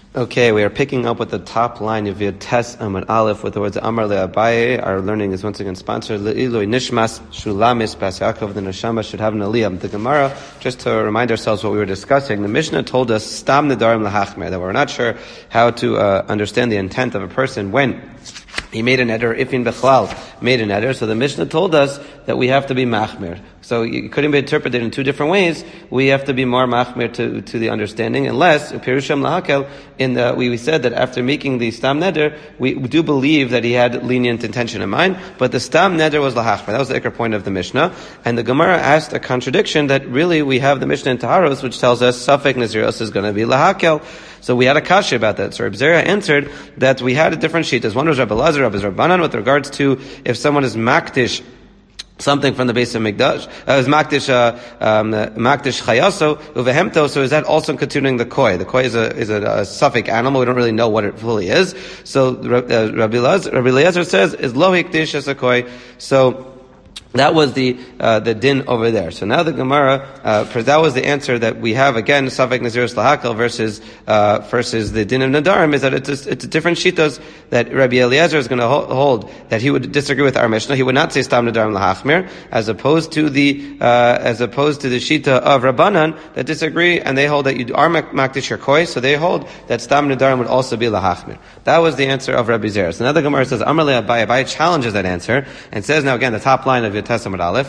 Okay, we are picking up with the top line of Yates Amar Aleph with the words Amar LeAbaye. Our learning is once again sponsored. Le'iloi Nishmas Shulamis Bas Yaakov. The Neshama should have an aliyah. The Gemara, just to remind ourselves what we were discussing, the Mishnah told us Stam Nedarim Lahachmer, that we're not sure how to understand the intent of a person when he made an eder, if in Bechlal made an eder. So the Mishnah told us that we have to be machmir. So it couldn't be interpreted in two different ways. We have to be more machmir to the understanding, unless Pirusham Lahakel, we said that after making the Stam Neder, we do believe that he had lenient intention in mind, but the Stam Neder was Lahachmer. That was the ikar point of the Mishnah. And the Gemara asked a contradiction that really we have the Mishnah in Taharos, which tells us Safek Naziros is going to be Lahakel. So we had a kasha about that. So Reb Zera answered that we had a different sheet. One was Rabbi Lazar, Rabbi Rabbanan, with regards to if someone is makdish something from the base of Mikdash, is makdish chayaso uvehemto. So is that also continuing the koi? The koi is a suffix animal. We don't really know what it fully is. So Rabbi Eliezer says is lo hikdish as a koi. So that was the din over there. So now the Gemara, that was the answer that we have again, Safek Naziris Lahakel versus the din of Nadarim, is that it's a different shitos that Rabbi Eliezer is going to hold, that he would disagree with our Mishnah. He would not say Stam Nadarim Lahachmir, as opposed to the shita of Rabbanan that disagree, and they hold that you are makdish your koi, so they hold that Stam Nadarim would also be Lahachmir. That was the answer of Rabbi Zera. So now the Gemara says, Amar LeAbaye. Abaye challenges that answer, and says now again, the top line of Tessamad Aleph,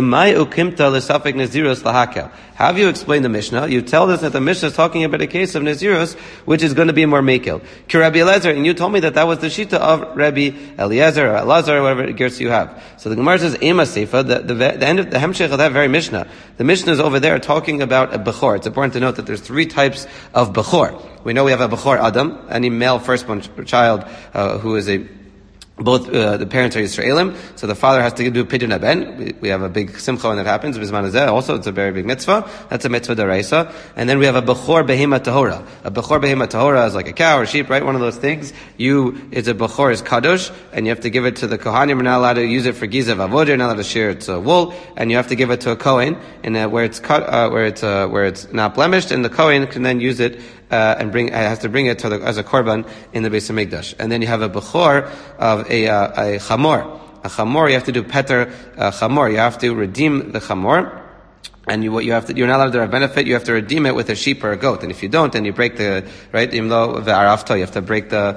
how have you explained the Mishnah? You tell us that the Mishnah is talking about a case of Nazirus, which is going to be more Mekel. Ki Rabbi Eliezer, and you told me that was the Shita of Rabbi Eliezer or Elazar or whatever gears you have. So the Gemara says, Ema Seifa, the end of the Hemshech of that very Mishnah. The Mishnah is over there talking about a Bechor. It's important to note that there's three types of Bechor. We know we have a Bechor Adam, any male firstborn child who is both the parents are Yisraelim, so the father has to do Pidyon Haben. We have a big simcha when that happens. Also, it's a very big mitzvah. That's a mitzvah deraisa. And then we have a Bechor Behema Tahora. A Bechor Behema Tahora is like a cow or sheep, right? One of those things. It's a Bechor is Kadosh, and you have to give it to the Kohanim. You're not allowed to use it for Gizav Avodah. You're not allowed to shear its wool, and you have to give it to a Kohen, and where it's not blemished, and the Kohen can then use it and has to bring it as a korban in the Beis Hamikdash. And then you have a bechor of a chamor. A chamor, you have to do peter chamor. You have to redeem the chamor. And you're not allowed to have benefit, you have to redeem it with a sheep or a goat. And if you don't, then you break you have to break the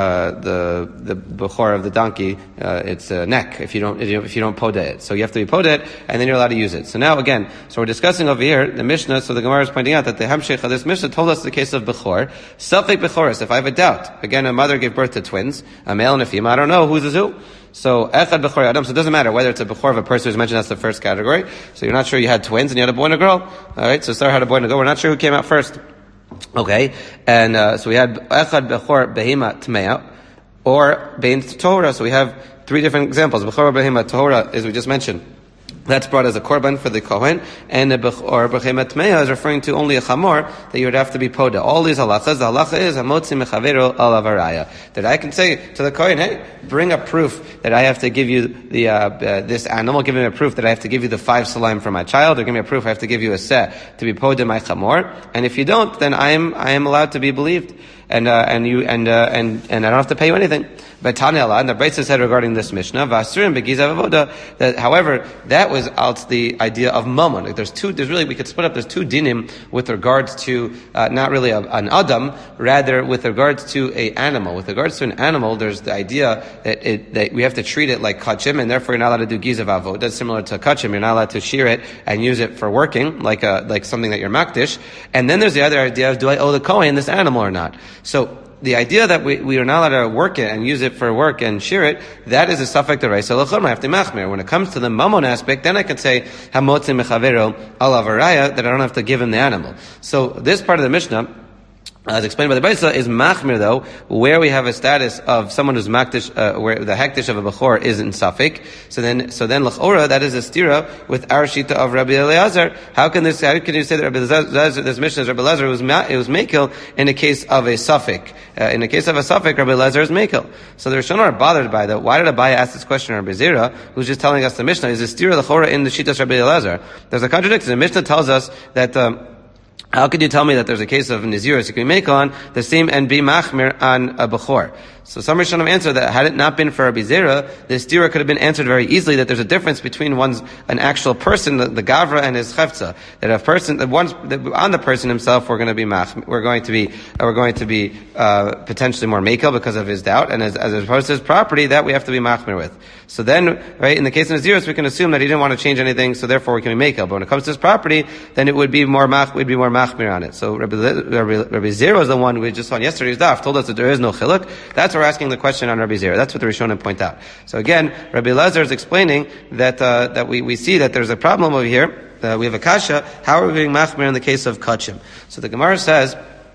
bechor of the donkey, its neck, if you don't poda it. So you have to be poda it, and then you're allowed to use it. So now again, we're discussing over here, the Mishnah, so the Gemara is pointing out that the Hamshech of this Mishnah told us the case of bechor. Safek bechoris, if I have a doubt. Again, a mother gave birth to twins, a male and a female, I don't know who's who. So echad bechor adam. So it doesn't matter whether it's a bechor of a person who's mentioned as the first category. So you're not sure you had twins and you had a boy and a girl. All right. So Sarah had a boy and a girl. We're not sure who came out first. Okay. And so we had echad bechor behema tmeya or bein Torah. So we have three different examples. Bechor behema Torah, as we just mentioned, that's brought as a korban for the Kohen, and a Bechor Bechemat Tmeya is referring to only a Chamor that you would have to be poda. All these halachas, the halacha is Hamotzi Mechavero Al Avaraya, that I can say to the Kohen, hey, bring a proof that I have to give you this animal, give me a proof that I have to give you the 5 salaim for my child, or give me a proof I have to give you a seh to be poda my Chamor, and if you don't, then I am allowed to be believed. And I don't have to pay you anything. But Tanya, and the Brisa said regarding this Mishnah, Vasurim begizav avoda, that however, that was out the idea of mammon. Like we could split up, there's two dinim with regards to, not really an Adam, rather with regards to a animal. With regards to an animal, there's the idea that we have to treat it like kachim, and therefore you're not allowed to do gizav avoda. That's similar to kachim, you're not allowed to shear it and use it for working, like something that you're makdish. And then there's the other idea of, do I owe the Kohen this animal or not? So the idea that we are not allowed to work it and use it for work and shear it, that is a suffix deraisa l'chorma. I have to machmir. When it comes to the mammon aspect, then I can say hamotzi mechavero al avaraya, that I don't have to give him the animal. So this part of the Mishnah, as explained by the Brisa, is machmir though, where we have a status of someone who's makdish, where the hektish of a bechor is in suffix. So then l'chora, that is a stira with our shita of Rabbi Eliezer. How can you say that Rabbi Eliezer, this Mishnah is Rabbi Eliezer was mekel in the case of a suffix? In the case of a suffix, Rabbi Eliezer is mekel. So the Rishonim are bothered by that. Why did Abaye ask this question to Rabbi Zera, who's just telling us the Mishnah is a stira l'chora in the shita of Rabbi Eliezer? There's a contradiction. The Mishnah tells us that How could you tell me that there's a case of Nazirus you can make on the same and be machmir on a Bechor? So some Rishonim answer that had it not been for Rabbi Zera, the stira could have been answered very easily that there's a difference between an actual person, the Gavra and his Chefza. That a person, on the person himself, we're going to be potentially more makel because of his doubt, and as opposed to his property, that we have to be machmir with. So then, right, in the case of Nazirus, we can assume that he didn't want to change anything, so therefore we can be makel. But when it comes to his property, then it would be more machmir on it. So Rabbi Zera is the one we just saw in yesterday's daf, told us that there is no chiluk. That's what we're asking the question on Rabbi Zera. That's what the Rishonim point out. So again, Rabbi Elazar is explaining that we see that there's a problem over here. We have a kasha. How are we being machmir in the case of kachim? So the Gemara says,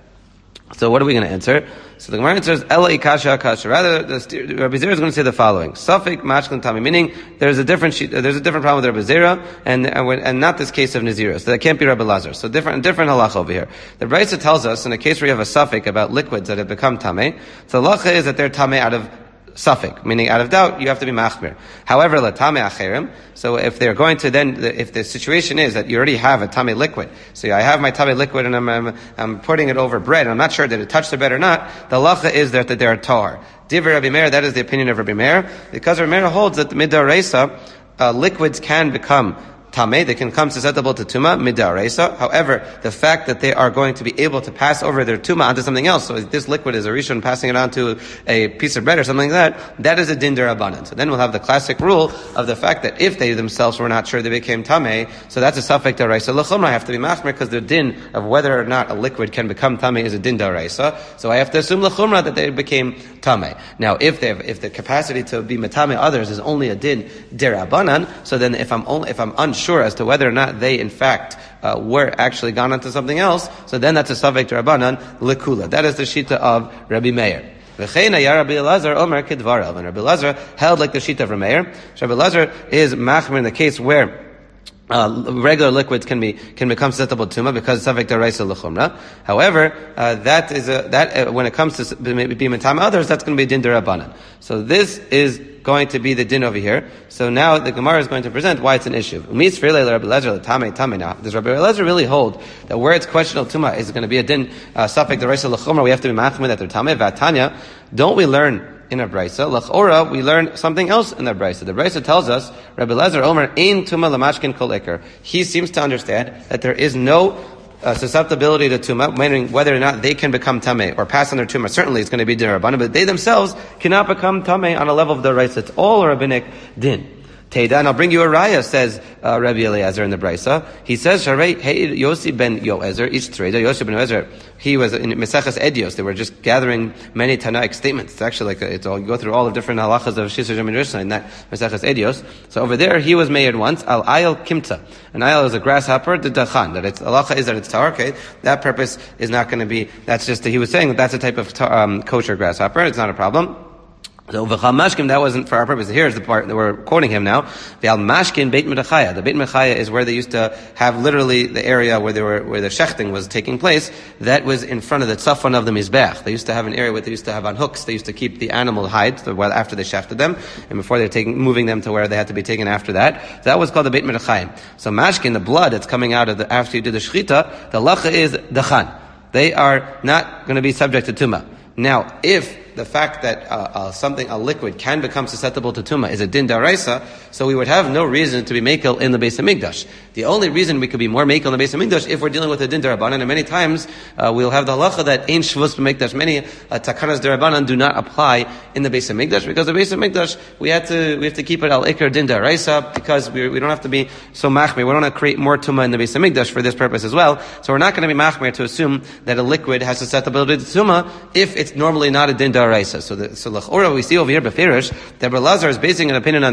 so what are we going to answer? So the Gemara answers, Ela ikasha kasha. Rather, Rabbi Zera is going to say the following: Safek mashkin tami, meaning there's a different problem with Rabbi Zera, and not this case of Nazirus. So that can't be Rabbi Elazar. So different halacha over here. The Brisa tells us in a case where you have a safek about liquids that have become tamei, so the halacha is that they're tamei out of safek, meaning out of doubt, you have to be machmir. However, la tamei acherim. So if they're going to if the situation is that you already have a tamei liquid, so I have my tamei liquid and I'm putting it over bread, and I'm not sure that it touched the bread or not, the halacha is that they are tahor. Divrei Rabbi Meir, that is the opinion of Rabbi Meir, because Rabbi Meir holds that the midaraisa, liquids can become tamei, they can come susceptible to tuma midaraisa. However, the fact that they are going to be able to pass over their tuma onto something else, so if this liquid is a rishon passing it onto a piece of bread or something like that is a din derabanan. So then we'll have the classic rule of the fact that if they themselves were not sure they became tamei, so that's a safek deraisa l'chumra. I have to be machmer because the din of whether or not a liquid can become tamei is a din deraisa. So I have to assume l'chumra that they became tamei. Now, if the capacity to be metame others is only a din derabanan, so then if I'm unsure as to whether or not they in fact were actually gone onto something else, so then that's a safek derabanan lekula. That is the shita of Rabbi Meir. V'cheina ya Rabbi Elazar omer kedvarav, and Rabbi Elazar held like the shita of Rabbi Meir. So Rabbi Elazar is machmer in the case where regular liquids can become susceptible to tuma because safek deraisa l'chumra. However, when it comes to be metame others, that's going to be din derabanan. So this is going to be the din over here. So now the Gemara is going to present why it's an issue. Now, does Rabbi Elazar really hold that where it's questionable tuma is going to be a din safek deraisa l'chumra? We have to be machmir that they're tamei. V'atanya, don't we learn in a brisa, l'chora, we learn something else in the brisa. The brisa tells us, Rabbi Elazar Omer, ein tuma lamashkin kol iker. He seems to understand that there is no susceptibility to tuma, meaning whether or not they can become tamei or pass on their tuma. Certainly it's going to be din rabbanan, but they themselves cannot become tamei on a level of the brisa. It's all a rabbinic din. Teda, and I'll bring you a raya, says Rabbi Eliezer in the Brisa. He says, hey, Yossi ben Yoezer, each trader, Yossi ben Yoezer, he was in Meseches Edios. They were just gathering many Tanaic statements. It's actually you go through all the different halachas of Shisar Jamin Rishna in that Meseches Edios. So over there, he was made once, al ayel kimta. An ayel is a grasshopper, the dachan. That it's, halacha is that it's tahor, okay? That purpose is not going to be, that's just, he was saying that that's a type of kosher grasshopper. It's not a problem. So v'chal mashkim, that wasn't for our purpose. Here's the part that we're quoting him now. V'al mashkin beit medachaya. The beit medachaya is where they used to have literally the area where the shechting was taking place. That was in front of the tzafon of the mizbech. They used to have an area where they used to have on hooks. They used to keep the animal hides after they shechted them, and before they're moving them to where they had to be taken after that. So that was called the beit medachaya. So mashkin, the blood that's coming out of after you do the shechita, the lacha is dachan. They are not going to be subject to tumah. Now, if the fact that a liquid can become susceptible to tuma is a din daraisa, so we would have no reason to be mekel in the Beis Hamikdash. The only reason we could be more mekel in the Beis Hamikdash if we're dealing with a din darabanan, and many times we'll have the halacha that ein shvus b'mikdash. Many takanas darabanan do not apply in the Beis Hamikdash because the Beis Hamikdash we have to keep it al ikar din daraisa because we don't have to be so machmir. We don't want to create more tuma in the Beis Hamikdash for this purpose as well. So we're not going to be machmir to assume that a liquid has susceptibility to tuma if it's normally not a din daraisa. So l'chora we see over here beferish that Rabbi Elazar is basing an opinion on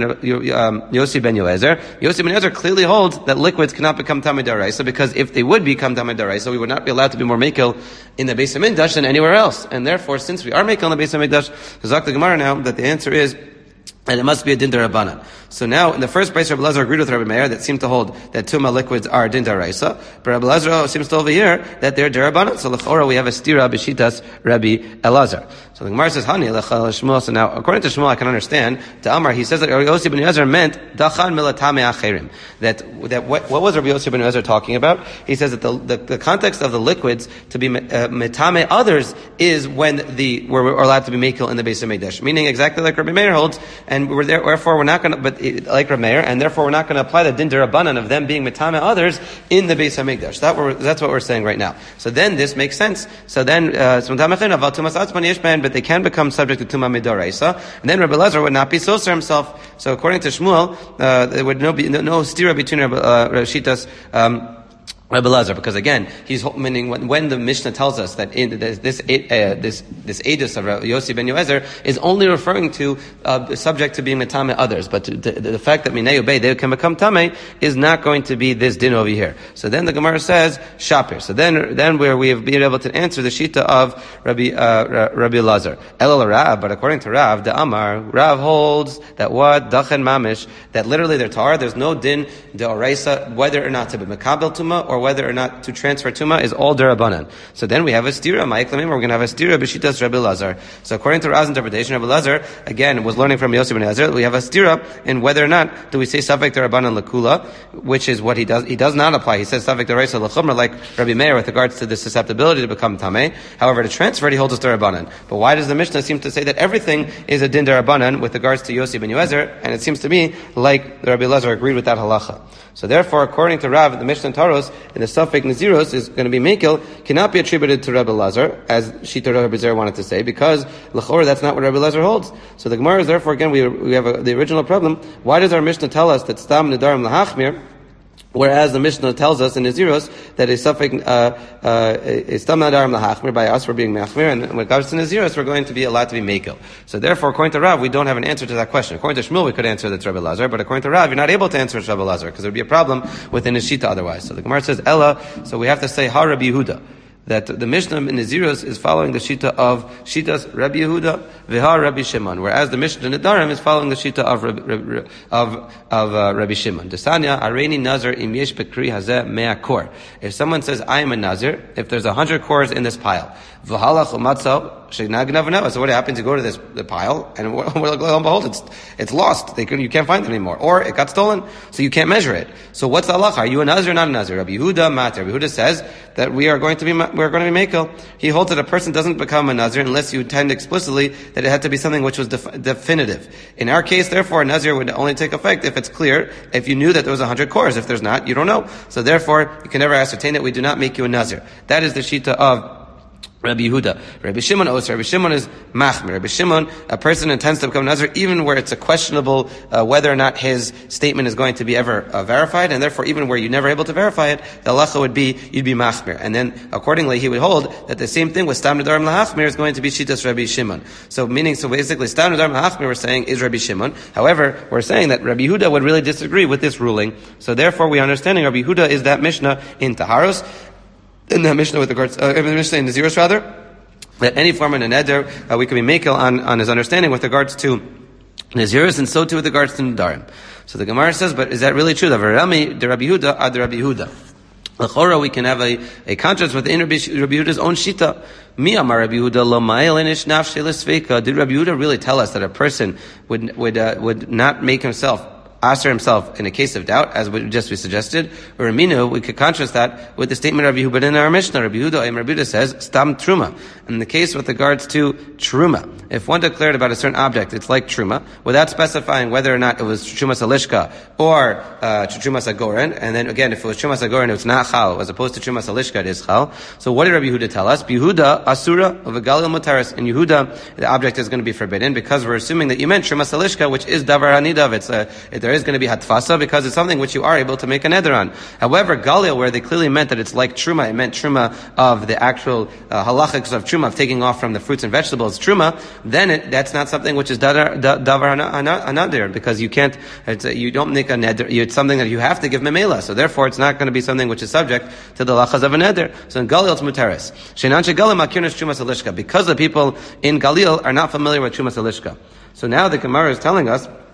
Yossi ben Yoezer. Yossi ben Yoezer clearly holds that liquids cannot become tamei daraisa because if they would become tamei daraisa, we would not be allowed to be more mekel in the Beis Hamikdash than anywhere else. And therefore, since we are mekel in the Beis Hamikdash, Zak the Gemara now that the answer is and it must be a din derabanan. So now, in the first place, Rabbi Elazar agreed with Rabbi Meir that seemed to hold that Tumah liquids are din daraisa, but Rabbi Elazar seems to over here that they're derabanan. So l'chora we have a stira b'shitas Rabbi Elazar. So the Gemara says, Hani lechal Shmuel. So now, according to Shmuel, I can understand. To Amar, he says that Rabbi Yossi ben Elazar meant dachan milatame acherim. That what was Rabbi Yossi ben Elazar talking about? He says that the context of the liquids to be metame others is when we're allowed to be mekel in the Beis Hamikdash. Meaning exactly like Rabbi Meir holds, and therefore we're not going to, like Rabbi Meir, and therefore we're not going to apply the din derabanan of them being metame others in the Beis Hamikdash. That's what we're saying right now. So then this makes sense. So then, but they can become subject to Tumah Midoraisa, and then Rabbi Elazar would not be Soser himself. So according to Shmuel, there would be no stira between Shitas Rabbi Elazar, because again, he's meaning when the Mishnah tells us that this aegis of Yossi ben Yoezer is only referring to subject to being metame others, but the fact that minei ubei they can become tamei is not going to be this din over here. So then the Gemara says shapir. So then where we have been able to answer the shita of Rabbi Elazar Elul Rav, but according to Rav, the Amar Rav holds that what dachen mamish, that literally they're tar. There's no din deoraisa whether or not to be mekabel tuma or whether or not to transfer tuma is all derabanan. So then we have a stira, ma'iklamim, we're going to have a stira b'shitas Rabbi Elazar. So according to Rav's interpretation, Rabbi Elazar, again, was learning from Yossi ben Elazar, we have a stira in whether or not do we say safek derabanan lakula, which is what he does. He does not apply. He says safek deraisa lachumra, like Rabbi Meir with regards to the susceptibility to become tameh. However, to transfer it, he holds us derabanan. But why does the Mishnah seem to say that everything is a din derabanan with regards to Yossi ben Elazar? And it seems to me like Rabbi Elazar agreed with that halacha. So therefore, according to Rav, the Mishnah Taros in the Safek Naziros is going to be Mekel, cannot be attributed to Rabbi Elazar, as Shita Rabbi Zer wanted to say, because l'chora that's not what Rabbi Elazar holds. So the Gemara is therefore again we have the original problem. Why does our Mishnah tell us that Stam Nedarim Lahachmir, whereas the Mishnah tells us in Naziros that a suffix is Stam Nedarim Lahachmir, by us we're being Machmir, and when it comes to Naziros we're going to be allowed to be Mekel. So therefore, according to Rav, we don't have an answer to that question. According to Shmuel, we could answer that's Rabbi Elazar, but according to Rav, you're not able to answer it's Rabbi Elazar, because there would be a problem within his Shita otherwise. So the Gemara says Ella, so we have to say Ha Rabbi Yehuda, that the Mishnah in Naziros is following the Shita of Shitas Rabbi Yehuda V'ha Rabbi Shimon, whereas the Mishnah in Nedarim is following the Shita of Rabbi Shimon. Desanya Areini Nazar Im Yesh Bekri Hazeh Mea Kor. If someone says I am a Nazir, if there's 100 cores in this pile, V'halach Umatzo. So what happens? You go to the pile, and lo and behold, it's lost. You can't find it anymore, or it got stolen, so you can't measure it. So what's the halacha? Are you a nazir or not a nazir? Rabbi Yehuda matter. Rabbi Yehuda says that we're going to be mekel. He holds that a person doesn't become a nazir unless you intend explicitly that it had to be something which was definitive. In our case, therefore, a nazir would only take effect if it's clear. If you knew that there was 100 cores, if there's not, you don't know. So therefore, you can never ascertain it. We do not make you a nazir. That is the shita of Rabbi Yehuda. Rabbi Shimon Rabbi Shimon is machmir. Rabbi Shimon, a person intends to become nazir even where it's a questionable whether or not his statement is going to be ever verified, and therefore even where you're never able to verify it, the halacha would be you'd be machmir, and then accordingly he would hold that the same thing with stam nedarim lahachmir is going to be shitas Rabbi Shimon. So basically stam nedarim lahachmir we're saying is Rabbi Shimon. However, we're saying that Rabbi Yehuda would really disagree with this ruling. So therefore we understanding Rabbi Yehuda is that Mishnah in Taharos. In the Mishnah with regards, the Mishnah in Naziros rather, that any form of a neder, we could be makel on his understanding with regards to Naziros, and so too with regards to Nedarim. So the Gemara says, but is that really true? The Rami, the Rabbi Yehuda, ad Rabbi Yehuda. L'chora, we can have a contrast within Rabbi Yehuda's own shita. Mi amar Rabbi Yehuda lo ma'el enish nafshei l'sveika. Did Rabbi Yehuda really tell us that a person would not make himself Aser himself in a case of doubt, as we suggested, or Aminu, we could contrast that with the statement of Rabbi Yehuda in our Mishnah. Rabbi Yehuda says, Stam Truma. In the case with regards to Truma, if one declared about a certain object, it's like Truma, without specifying whether or not it was Truma Salishka or Truma Sagoren, and then again, if it was Truma Sagoren, it's not Chal, as opposed to Truma Salishka, it is Chal. So what did Rabbi Yehuda tell us? Yehuda Asura of a Galil Mutaris. In Yehuda, the object is going to be forbidden, because we're assuming that you meant Truma Salishka, which is Davar Hanidav. There is going to be hatfasa because it's something which you are able to make a neder on. However, Galil, where they clearly meant that it's like truma, it meant truma of the actual halachics of truma, of taking off from the fruits and vegetables, truma, then that's not something which is davar anadir, because you can't, you don't make a neder, it's something that you have to give memela, so therefore it's not going to be something which is subject to the lachas of a neder. So in Galil it's muteres. Shenan shegalim akirnas truma salishka, because the people in Galil are not familiar with truma salishka. So now the Gemara is telling us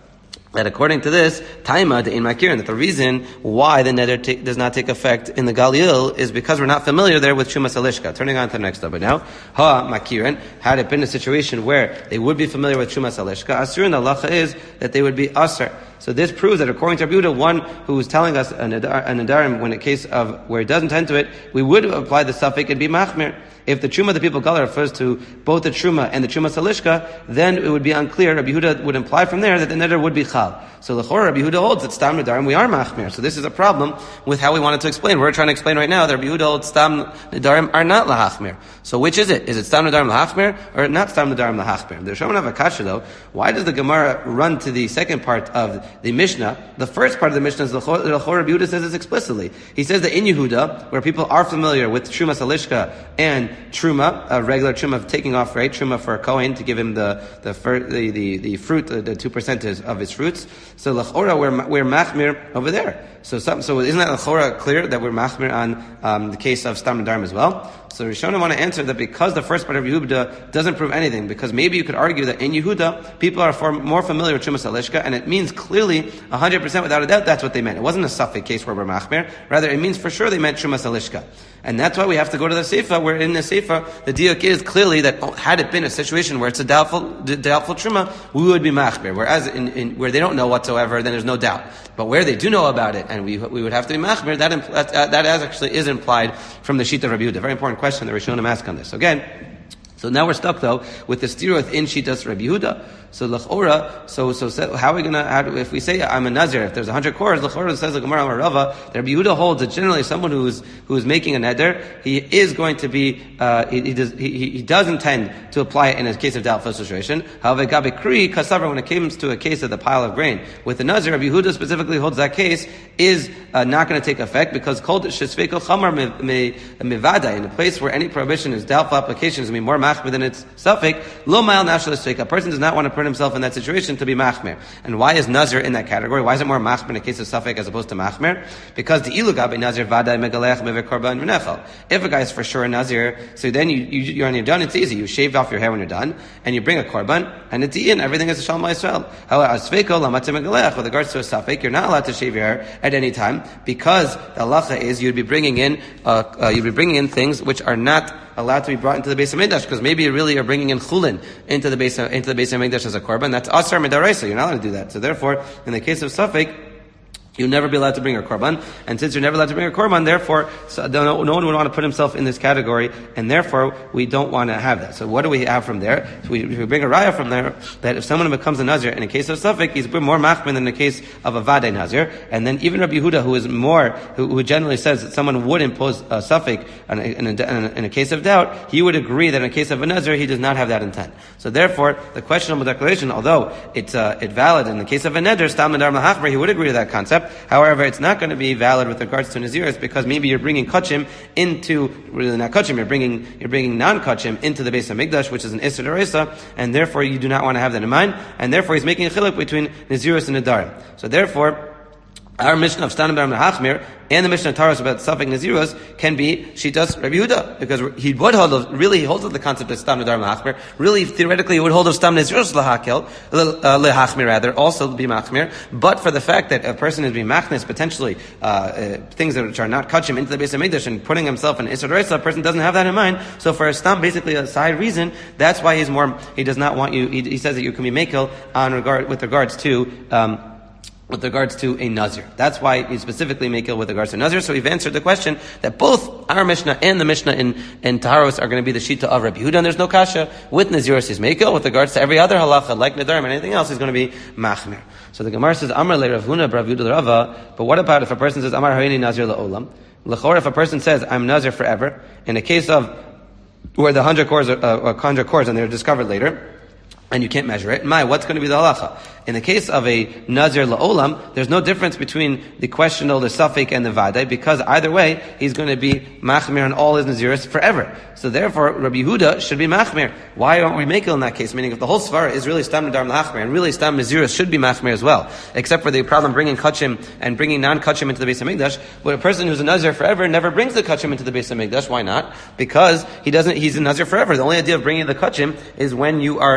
that according to this, Taima de in Makirin, that the reason why the neder does not take effect in the Galil is because we're not familiar there with Shumas Alishka. Turning on to the next number now. Makirin, had it been a situation where they would be familiar with Shumas Alishka, Asur in the halacha is that they would be Asr. So this proves that according to Rabbi Yehuda, one who is telling us an Nadarim, when in case of where it doesn't tend to it, we would apply the suffix and be Machmir. If the Truma the people Galar refers to both the Truma and the Truma Salishka, then it would be unclear. Rabbi Yehuda would imply from there that the neder would be Chal. So l'chora Rabbi Yehuda holds that Stam Nedarim we are Machmir. So this is a problem with how we wanted to explain. We're trying to explain right now that Rabbi Yehuda holds Stam Nedarim are not Lahachmir. So which is it? Is it Stam Nedarim Lahachmir or not Stam Nedarim Lahachmir? The Shomon have a kasha though. Why does the Gemara run to the second part of the Mishnah? The first part of the Mishnah is l'chora Rabbi Yehuda says this explicitly. He says that in Yehuda, where people are familiar with Truma Salishka and Truma, a regular Truma of taking off, right? Truma for a Kohen to give him the fruit, the 2% of his fruits. So l'chora we're machmir over there. So isn't that l'chora clear that we're machmir on the case of Stam Nedarim as well? So Rishonim want to answer that because the first part of Yehuda doesn't prove anything, because maybe you could argue that in Yehuda people are more familiar with Shumas Alishka, and it means clearly 100% without a doubt that's what they meant. It wasn't a suffix case where we're machmir. Rather, it means for sure they meant Shumas Alishka. And that's why we have to go to the Seifa, where in the Seifa, the diuk is clearly that had it been a situation where it's a doubtful Truma, we would be machmir. Whereas in where they don't know whatsoever, then there's no doubt. But where they do know about it, and we would have to be machmir, that actually is implied from the Shita of Rabbi Yehuda. Very important question that Rishonim ask on this. Again, so now we're stuck though with the stirah in Shitas Rabbi Yehuda. So l'chora, so how are we gonna? If we say I'm a Nazir, if there's 100 cores, l'chora says the Gemara Rava that Rabbi Yehuda holds that generally someone who is making a neder, he is going to be he does intend to apply it in a case of doubtful situation. However, gabe kri kasavar, when it comes to a case of the pile of grain with the Nazir, Rabbi Yehuda specifically holds that case is not going to take effect because kol shesveikel chamar mevada, in a place where any prohibition is doubtful application is going to be more machmir than its suffix. Lo ma'al nashal esveikel. A person does not want to put himself in that situation to be machmir. And why is Nazir in that category? Why is it more machmir in a case of suffix as opposed to machmir? Because the ilugabe Nazir vadai megalech mever korban v'nechal. If a guy is for sure a Nazir, so then you're on your done, it's easy. You shave off your hair when you're done, and you bring a korban, and it's eaten. Everything is a shalom Yisrael. However, asveiko lamatzeh megalech, with regards to a suffix, you're not allowed to shave your hair at any time because the halacha is you'd be bringing in things which are not allowed to be brought into the Beis HaMikdash, because maybe you really are bringing in chulin into the Beis HaMikdash as a korban. That's asar midaraisa. You're not allowed to do that. So therefore, in the case of suffix, you'll never be allowed to bring a korban, and since you're never allowed to bring a korban, therefore, no one would want to put himself in this category, and therefore, we don't want to have that. So what do we have from there? So we bring a raya from there, that if someone becomes a Nazir, in a case of suffix, he's more machmir than in the case of a vadei Nazir, and then even Rabbi Yehuda, who generally says that someone would impose a suffix in a case of doubt, he would agree that in a case of a Nazir, he does not have that intent. So therefore, the question of the declaration, although it's valid in the case of a neder, stam nedar l'hachmer, he would agree to that concept. However, it's not going to be valid with regards to Naziris because maybe you're bringing kachim into, really not kachim, you're bringing non-kachim into the Beis HaMikdash, which is an Isser D'Oraisa, and therefore you do not want to have that in mind, and therefore he's making a chiluk between Naziris and Nadarim. So therefore, our Mishnah of Stam Nedarim L'Hachmir and the Mishnah of Taurus about Safek Naziros can be Shitas Rabbi Yehuda, because he holds of the concept of Stam Nedarim L'Hachmir. Really, theoretically, he would hold of Stam Naziros L'Hachmir rather, also be Machmir. But for the fact that a person is being Machnis, potentially things which are not Kachim into the Beis HaMikdash and putting himself in Isser D'Oraisa, a person doesn't have that in mind. So for a Stam, basically a side reason, that's why he does not want you, he says that you can be Mekel with regards to a Nazir. That's why he specifically make it with regards to Nazir. So we've answered the question that both our Mishnah and the Mishnah in Taharos are going to be the Shita of Rabbi Yehuda, and there's no kasha. With Naziros is Mekel. With regards to every other halacha, like Nadarim and anything else, is going to be Machmir. So the Gemara says, Amar le Rav Huna, Rav Yehuda Rava, but what about if a person says, Amar Harini Nazir la'olam? L'chor, if a person says, I'm Nazir forever, in a case of where the 100 cores and they're discovered later, and you can't measure it. What's going to be the halacha? In the case of a Nazir la'olam, there's no difference between the question of the suffix and the vadai, because either way, he's going to be machmir on all his Naziris forever. So therefore, Rabbi Yehuda should be machmir. Why aren't we making in that case? Meaning, if the whole svara is really stam nedarim l'hachmir, and really stam Naziris should be machmir as well, except for the problem bringing kachim and bringing non-kachim into the Beis HaMikdash, but a person who's a Nazir forever never brings the kachim into the Beis HaMikdash. Why not? Because he's a Nazir forever. The only idea of bringing the kachim is when you are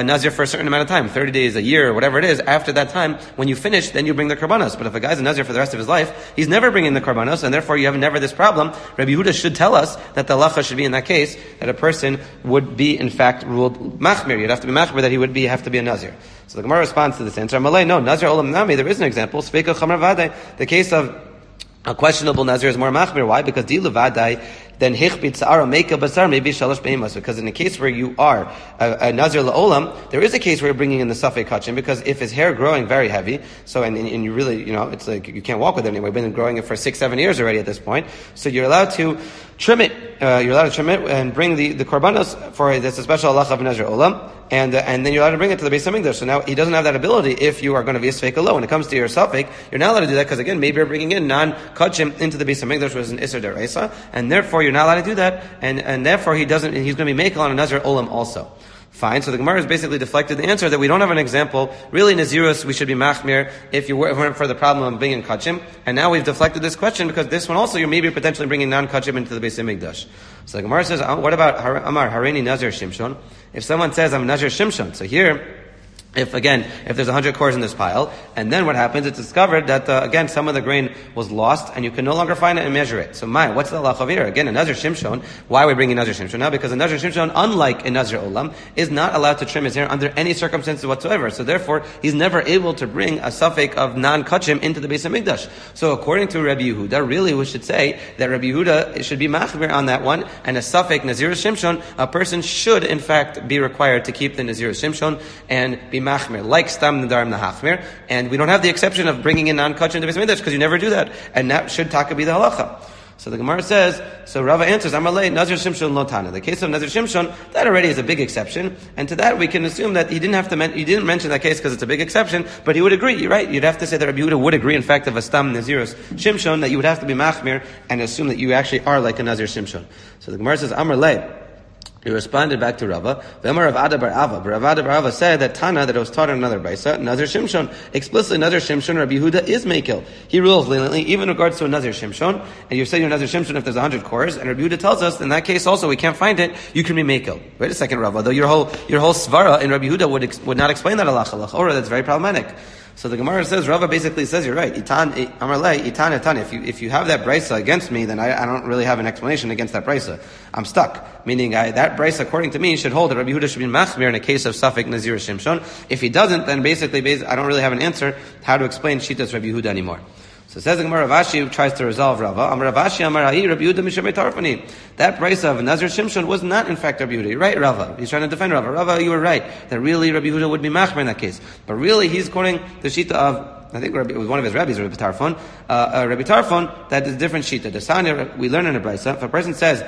nazir for a certain amount of time, 30 days, a year, whatever it is. After that time, when you finish, then you bring the karbanos. But if a guy's a nazir for the rest of his life, he's never bringing the karbanos, and therefore you have never this problem. Rabbi Yehuda should tell us that the halacha should be in that case that a person would be in fact ruled machmir. You'd have to be machmir that he would have to be a nazir. So the Gemara responds to this answer. Amalei, no, nazir olam nami. There is an example. Sveika chamar vadai. The case of a questionable nazir is more machmir. Why? Because di levadai, then hichbit sa'ara meka basar maybe shalosh behemas. Because in the case where you are a nazir la'olam, there is a case where you're bringing in the safek kachim, because if his hair growing very heavy, so and you really, it's like you can't walk with it anymore. You've been growing it for 6-7 years already at this point. So you're allowed to trim it. You're allowed to trim it and bring the korbanos for that's a special halacha of nazir olam. And then you're allowed to bring it to the Beis HaMikdash. So now he doesn't have that ability if you are going to be a sfeik alone. When it comes to your safek, you're not allowed to do that because again, maybe you're bringing in non-kachim into the Beis HaMikdash, which is an Isser Deraisa, and therefore you're not allowed to do that, and therefore he's going to be makel on a Nazir Olam also. Fine, so the Gemara has basically deflected the answer that we don't have an example. Really, Nazirus, we should be machmir if you weren't for the problem of bringing kachim. And now we've deflected this question because this one also, you're maybe potentially bringing non-kachim into the Beis HaMikdash. So the Gemara says, what about Amar Hareini Nazir Shimshon? If someone says, I'm Nazir Shimshon, so here, if there's 100 cores in this pile, and then what happens, it's discovered that, again, some of the grain was lost, and you can no longer find it and measure it. So, what's the halacha here? Again, a Nazir Shimshon, why are we bringing Nazir Shimshon now? Because a Nazir Shimshon, unlike a Nazir Olam, is not allowed to trim his hair under any circumstances whatsoever. So therefore, he's never able to bring a suffix of non-kachim into the Beis HaMikdash. So according to Rabbi Yehuda, really we should say that Rabbi Yehuda should be machmir on that one, and a suffix Nazir Shimshon, a person should in fact be required to keep the Nazir Shimshon and be machmir, like Stam Nadarim Nahachmir, and we don't have the exception of bringing in non-kachim to Beis HaMikdash because you never do that, and that should taka be the halacha. So the Gemara says, so Rava answers, Amalei, Nazir Shimshon Lotana. The case of Nazir Shimshon, that already is a big exception, and to that we can assume that he didn't mention that case because it's a big exception, but he would agree, you're right, you'd have to say that Rabbi Yehuda would agree, in fact, of a Stam Nazirus Shimshon, that you would have to be machmir and assume that you actually are like a Nazir Shimshon. So the Gemara says, Amalei, he responded back to Rava. V'emar Rav Ada bar Ava. But Rav Ada bar Ava said that Tana, that it was taught in another brisa, Nazir Shimshon. Explicitly, Nazir Shimshon, Rabbi Yehuda is mekel. He rules leniently, even in regards to a Nazir Shimshon. And you say you're Nazir Shimshon if there's 100 cores. And Rabbi Yehuda tells us, in that case also, we can't find it, you can be mekel. Wait a second, Rava. Though your whole svara in Rabbi Yehuda would not explain that halacha. Or that's very problematic. So the Gemara says, Rava basically says, you're right. If you have that brisa against me, then I don't really have an explanation against that brisa. I'm stuck. Meaning, that brisa, according to me, should hold that Rabbi Yehuda should be machmir in a case of Safek Nazir Shimshon. If he doesn't, then basically, I don't really have an answer how to explain Shitas Rabbi Yehuda anymore. So it says the Gemara, Rav Ashi tries to resolve Rava. Amar Rav Ashi, Amar Ha'i, Rabbi Yehuda Mishamei Tarfani. That brisa of Nazir Shimshon was not in fact Rabbi Yehuda. You're right, Rava. He's trying to defend Rava. Rava, you were right. That really Rabbi Yehuda would be machmir in that case. But really, he's quoting the Shita of, I think it was one of his rabbis, Rabbi Tarfon. Rabbi Tarfon, that is a different Shita. The Sanya, we learn in a brisa, if a person says,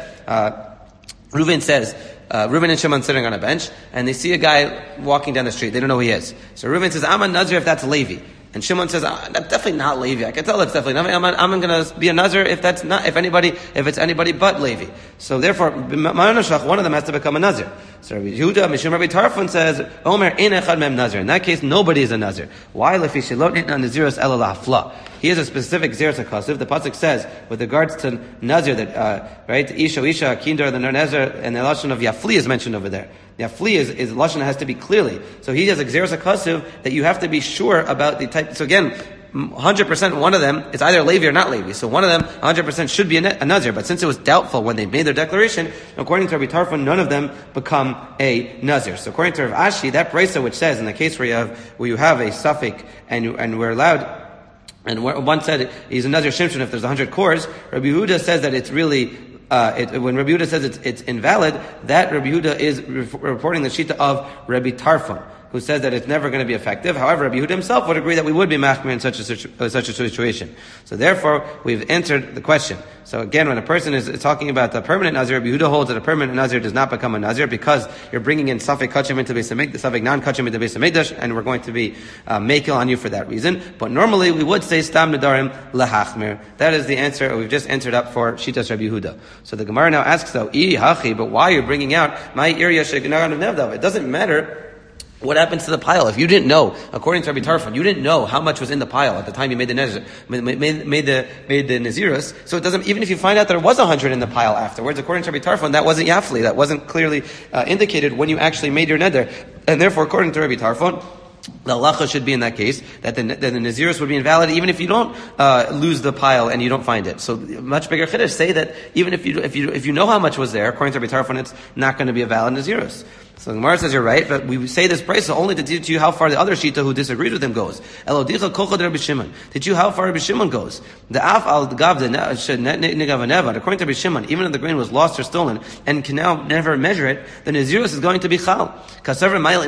Reuven and Shimon sitting on a bench, and they see a guy walking down the street. They don't know who he is. So Reuven says, I'm a Nazir if that's Levi. And Shimon says, that's definitely not Levi. I can tell it's definitely not. I'm going to be a Nazir if it's anybody but Levi. So therefore, one of them has to become a Nazir. So Rabbi Yehuda, Mishum Rabbi Tarfon says, Omer in echad mem Nazir. In that case, nobody is a Nazir. Why? Lefi shelot nitna Naziros ela lahafla. He has a specific Zeres HaKasiv. The pasuk says, with regards to Nazir, that, right, Isha, Kindar, the Nazir, and the Lashon of Yafli is mentioned over there. Yafli is Lashon has to be clearly. So he has a Zeres HaKasiv that you have to be sure about the type. So again, 100% one of them is either Levi or not Levi. So one of them, 100% should be a Nazir. But since it was doubtful when they made their declaration, according to Rabbi Tarfon, none of them become a Nazir. So according to Rav Ashi, that brisa which says, in the case where you have a suffix and we're allowed, and one said he's a Nazir Shimshon if there's 100 cores, Rabbi Yehuda says that it's really, when Rabbi Yehuda says it's invalid, that Rabbi Yehuda is reporting the Shita of Rabbi Tarfon, who says that it's never going to be effective. However, Rabbi Yehuda himself would agree that we would be machmir in such a situation. So therefore, we've answered the question. So again, when a person is talking about the permanent Nazir, Rabbi Yehuda holds that a permanent Nazir does not become a Nazir because you're bringing in Safek Kachim into Beis HaMikdash, Safek non-Kachim into Beis HaMikdash, and we're going to be makel on you for that reason. But normally we would say Stam Nadarim Lahachmir. That is the answer we've just answered up for Shitas Rabbi Yehuda. So the Gemara now asks though, but why are you bringing out my area Shegnaran of Nevdav? It doesn't matter what happens to the pile. If you didn't know, according to Rabbi Tarfon, you didn't know how much was in the pile at the time you made the Nazirus, so it doesn't, even if you find out there was 100 in the pile afterwards, according to Rabbi Tarfon, that wasn't Yafli, that wasn't clearly indicated when you actually made your neder. And therefore, according to Rabbi Tarfon, the halacha should be in that case that the Nazirus would be invalid even if you don't lose the pile and you don't find it. So much bigger chiddush say that even if you know how much was there, according to Rabbi Tarfon, it's not going to be a valid Nazirus. So the Gemara says you're right, but we say this price only to teach you how far the other Shita who disagreed with him goes. Elodicha kolcha Rabbi Shimon. Teach you how far Rabbi Shimon goes. The af al gav the negav according to Rabbi Shimon, even if the grain was lost or stolen and can now never measure it, the Nazirus is going to be chal. Because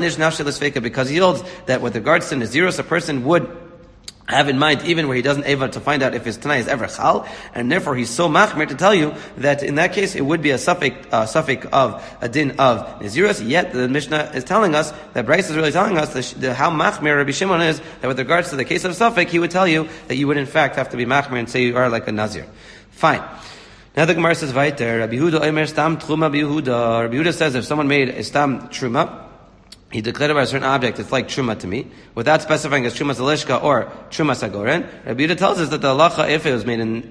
he holds that with regards to Nazirus, a person would have in mind even where he doesn't eva to find out if his tanai is ever chal, and therefore he's so machmer to tell you that in that case it would be a suffix of a din of Nazirus. Yet the Mishnah is telling us that Bryce is really telling us how machmer Rabbi Shimon is, that with regards to the case of suffix, he would tell you that you would in fact have to be machmer and say you are like a Nazir. Fine. Now the Gemara says weiter, Rabbi Yehuda omer stam truma Rabbi Yehuda. Rabbi Yehuda says if someone made a stam truma, he declared about a certain object, it's like truma to me, without specifying as truma zalishka or truma sagoren. Rabbi Yehuda tells us that the halacha, if the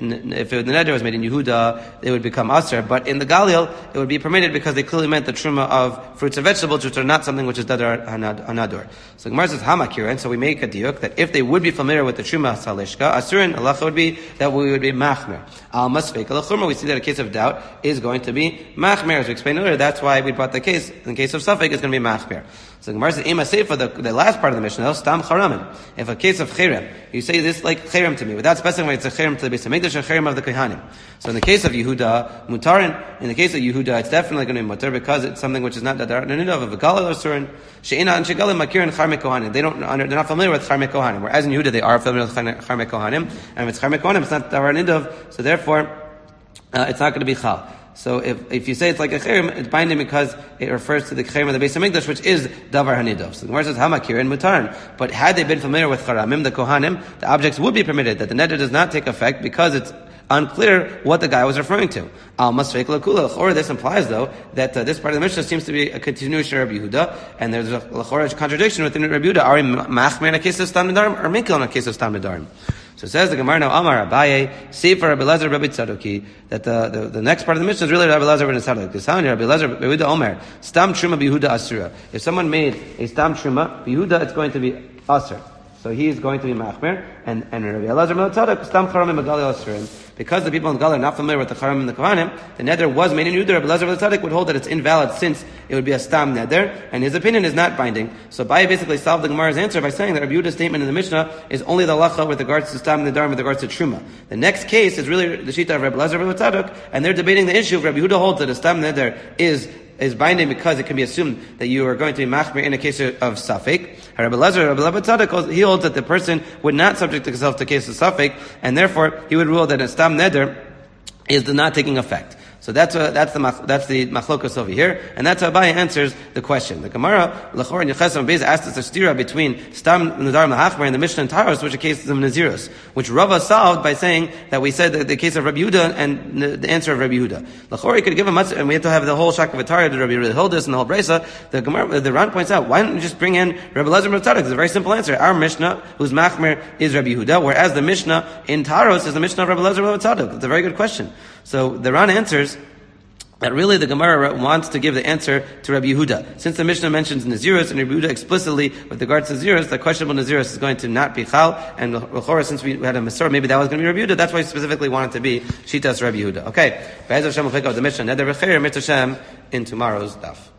neder was made in Yehuda, it would become aser, but in the Galil, it would be permitted because they clearly meant the truma of fruits and vegetables, which are not something which is dadar hanadur. So Gemara says hamakir, and so we make a diuk that if they would be familiar with the truma zalishka, asurin halacha would be that we would be machmer. Al masfek al chumra, we see that a case of doubt is going to be machmer, as we explained earlier. That's why we brought the case. In the case of suffix, it's going to be machmer. So Gemara says, Ema Seifa, the last part of the Mishnah, stam charamin. If a case of cherem, you say this like cherem to me, without specifying it's a cherem to the Beis HaMikdash, a cherem of the Kohanim. So in the case of Yehuda, mutarin, in the case of Yehuda, it's definitely going to be mutar because it's something which is not dadar nenidav of a galil or surin. She'ina and shegalim makirin charme kohanim. They're not familiar with charme kohanim. Whereas in Yehuda, they are familiar with charme kohanim. And if it's charme kohanim, it's not dadar nenidav. So therefore, it's not going to be chal. So if you say it's like a cherem, it's binding because it refers to the cherem of the Beis HaMikdash, which is davar hanidov. So the Gemara says hamakir and mutarin. But had they been familiar with charamim, the kohanim, the objects would be permitted. That the neder does not take effect because it's unclear what the guy was referring to. Al masfek lakula. Or this implies though that this part of the Mishnah seems to be a continuation of Rabbi Yehuda, and there's a lachora contradiction within Rabbi Yehuda. Are we machmer in a case of stam nedarim or mikil in a case of stam nedarim? So it says the Gemara now, Amar Abaye, Sefer Rabbi Lezer Rabbi Tzadoki, that the next part of the Mishnah is really Rabbi Lezer Rabbi Tzadoki. This Rabbi Lezer Rabbi Yehuda Omer, Stam Truma B'Yehuda Asura. If someone made a Stam Truma B'Yehuda, it's going to be Asur. So he is going to be Machmer, and Rabbi Lezer Rabbi Tzadok, Stam Charamim Magali Asurim. Because the people in Gal are not familiar with the Charamim and the Kohanim, the neder was made in Yehuda. Rabbi Lezer Rabbi Tzadok would hold that it's invalid since it would be a Stam neder, and his opinion is not binding. So Abaye basically solved the Gemara's answer by saying that Rabbi Yehuda's statement in the Mishnah is only the halacha with regards to Stam neder and with regards to Truma. The next case is really the Shita of Rabbi Lezer Rabbi Tzadok, and they're debating the issue of Rabbi Yehuda holds that a Stam neder is binding because it can be assumed that you are going to be machmir in a case of suffix. Rabbi Lezer, Rabbi Tzadok, he holds that the person would not subject himself to the case of suffix, and therefore he would rule that a stam neder is not taking effect. So that's the machlokas over here, and that's how Abaye answers the question. The Gemara, Lachor and Yechesam Beis asked us a stira between Stam Nedarim Lahachmer and the Mishnah and Taros, which are cases of Nazirus, which Rava solved by saying that we said that the case of Rabbi Yehuda and the answer of Rabbi Yehuda. Lachor, he could give a much, and we have to have the whole Shakavatari to Rabbi Yehuda hold this and the whole Bresa. The Gemara, the Ran points out, why don't you just bring in Rabbi Lezer Rabbi Tzadok? It's a very simple answer. Our Mishnah, whose Machmer is Rabbi Yehuda, whereas the Mishnah in Taros is the Mishnah of Rabbi Lezer Rabbi Tzadok. It's a very good question. So the Ran answers that really the Gemara wants to give the answer to Rabbi Yehuda. Since the Mishnah mentions Nazirus and Rabbi Yehuda explicitly with regards to Nazirus, the questionable Nazirus is going to not be Chal, and L'chora, since we had a Masorah, maybe that was going to be Rabbi Yehuda, that's why he specifically wanted to be Shitas Rabbi Yehuda. Okay, Be'ez Hashem will pick up the Mishnah, Neder V'cher, Mitzvah Hashem, in tomorrow's daf.